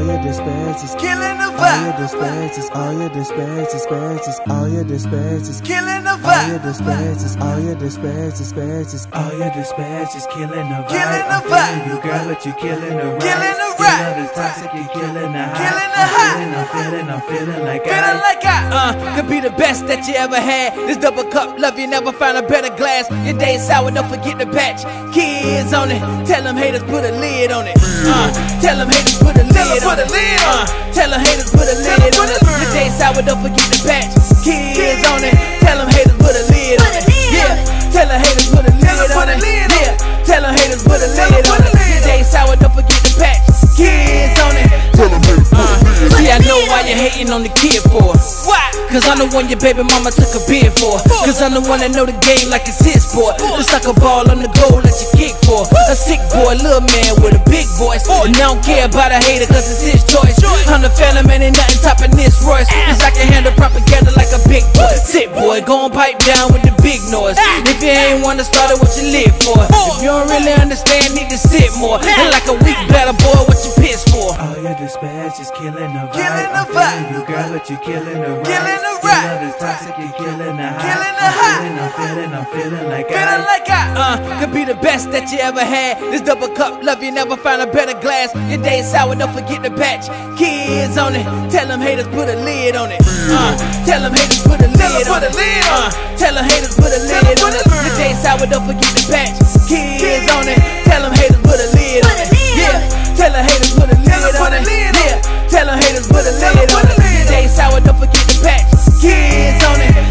your disparities, killing the all vibe. your disparities, all your disparities, all your disparities, Killing the all your vibe. disparities, all your disparities, All your disparities killing the vibe. Killing the I'm feeling vibe. you, girl, but you killing the ride. Killing the Your ride. love is toxic, you killing the high. Killing the high. I'm feeling like Feeling like I Could be the best that you ever had. This double cup love, you never find a better glass. Your day sour, don't forget the batch. Kids on it, tell them haters put a lid on it. Tell them haters put a lid on it. Tell them haters put a lid on it. Your day sour, don't forget the batch. Kids on it, tell them haters put a lid on it. Yeah, tell them haters put a lid on it. Yeah, tell them haters put a lid on it. Your day sour, don't forget the batch. Kids on it. See, I know why you're hating on the kid for. Why? Cause I'm the one your baby mama took a bid for. Cause I'm the one that know the game like it's his sport. The sucker ball on the goal that you kick for. A sick boy, little man with a big voice. And I don't care about a hater cause it's his choice. I'm the phantom and ain't nothing topping this Royce. Cause I can handle propaganda like a big boy. Sit boy, gon' pipe down with the big noise. If you ain't wanna start it, what you live for? If you don't really understand, need to sit more. And like a weak battle boy, what you piss for? all your disparities killing the vibe. Killing the I'm feeling vibe. you, girl, but you killing the ride. Killing the Your ride. love is toxic, you killing the high. Killing the high. I'm feeling like Feeling like I Could be the best that you ever had. This double cup love, you never find a better glass. Your day sour, don't forget the batch. Kids on it, tell them haters put a lid on it. Tell them haters put a lid on it. Tell them haters put a lid on it. Your day sour, don't forget the batch. Kids on it, tell them haters put a lid on it. Yeah, tell them haters put a lid on it. Yeah, tell them haters put a lid on it. Your day sour, don't forget the batch. Kids on it.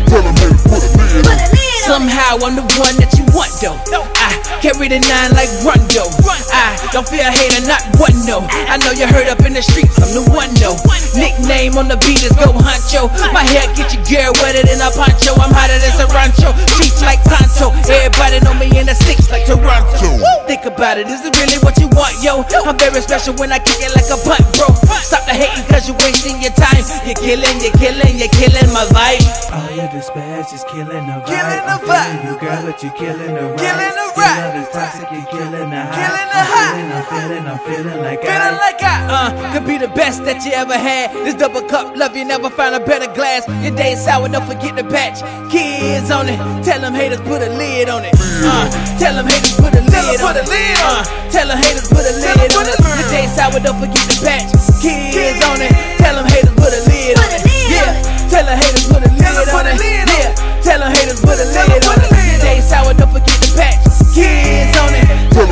Somehow I'm the one that you want though. I carry the 9 like Rondo. I don't fear a hater, not one no. I know you heard up in the streets, I'm the one though. Nickname on the beat is Go Honcho. My hair get your girl wetter than a poncho. I'm hotter than Sarancho, cheap like Tonto. Everybody know me in the 6 like Toronto. Think about it, is it really what you want, yo? I'm very special when I kick it like a punt, bro. Stop the hating cause you're wasting your time. You're killing my vibe. all your disparities killing the vibe. Killing the I'm feeling vibe. you, girl, but you killing the ride. Killing the Your ride. love is toxic, you killing the high. Killing the high. I'm feeling like Feeling like I Could be the best that you ever had. This double cup love, you never find a better glass. Your day sour, don't forget the batch. Kids on it, tell them haters put a lid on it. Tell them haters put a lid on it. Tell them haters put a lid on it. Your day sour, don't forget the batch. Kids on it, tell them haters put a lid on it. Yeah, tell them haters put a lid on it. Yeah, tell them haters put a lid on it. Your day sour, don't forget the batch. Kids on it.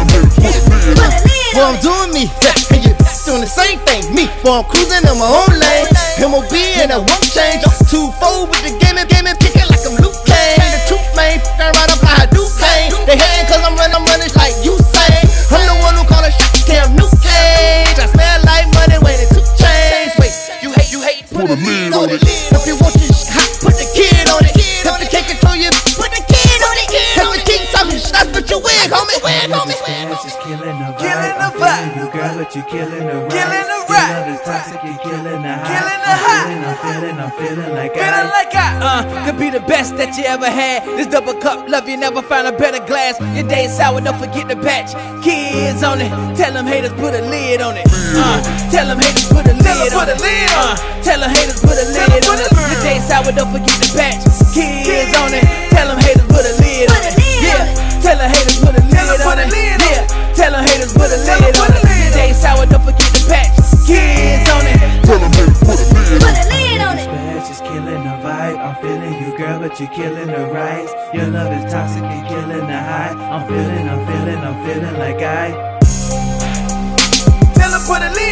Boy, I'm doing me, and you doing the same thing. Me, boy, I'm cruising in my own lane. MOB and I won't change. 2-4 with the game and pick it like I'm Luke Kane. The truth, man, turn right up like I do pain. They hating cause I'm running like you say. I'm the one who call a shot, Cam New Cage. I smell like money when it's 2 chains. Wait, you hate, put a lid on it. If you want your shit hot, put the kid on it. If you can't control you, put the kid on it. If you keep talking, that's what you wig, homie. Just killing the vibe. Killing the I'm vibe. feeling you, girl, but you killing the ride. Killing the Your ride. love is toxic, you killing the high. Killing the high. I'm feeling like Feeling like I Could be the best that you ever had. This double cup love, you never find a better glass. Your day sour, don't forget the batch. Kids on it, tell them haters put a lid on it. Tell them haters put a lid on it. Tell them haters put a lid on it. Your day sour, don't forget the batch. Kids on it, tell them haters put a lid on it. Yeah, tell them haters put a lid on it. Yeah, tell them haters put a lid on it. Your day sour, don't forget the batch. Kids on it. Just killing the vibe. I'm feeling you, girl, but you killing the rise. Your love is toxic, you killing the high. I'm feeling like I. Tell her put a lid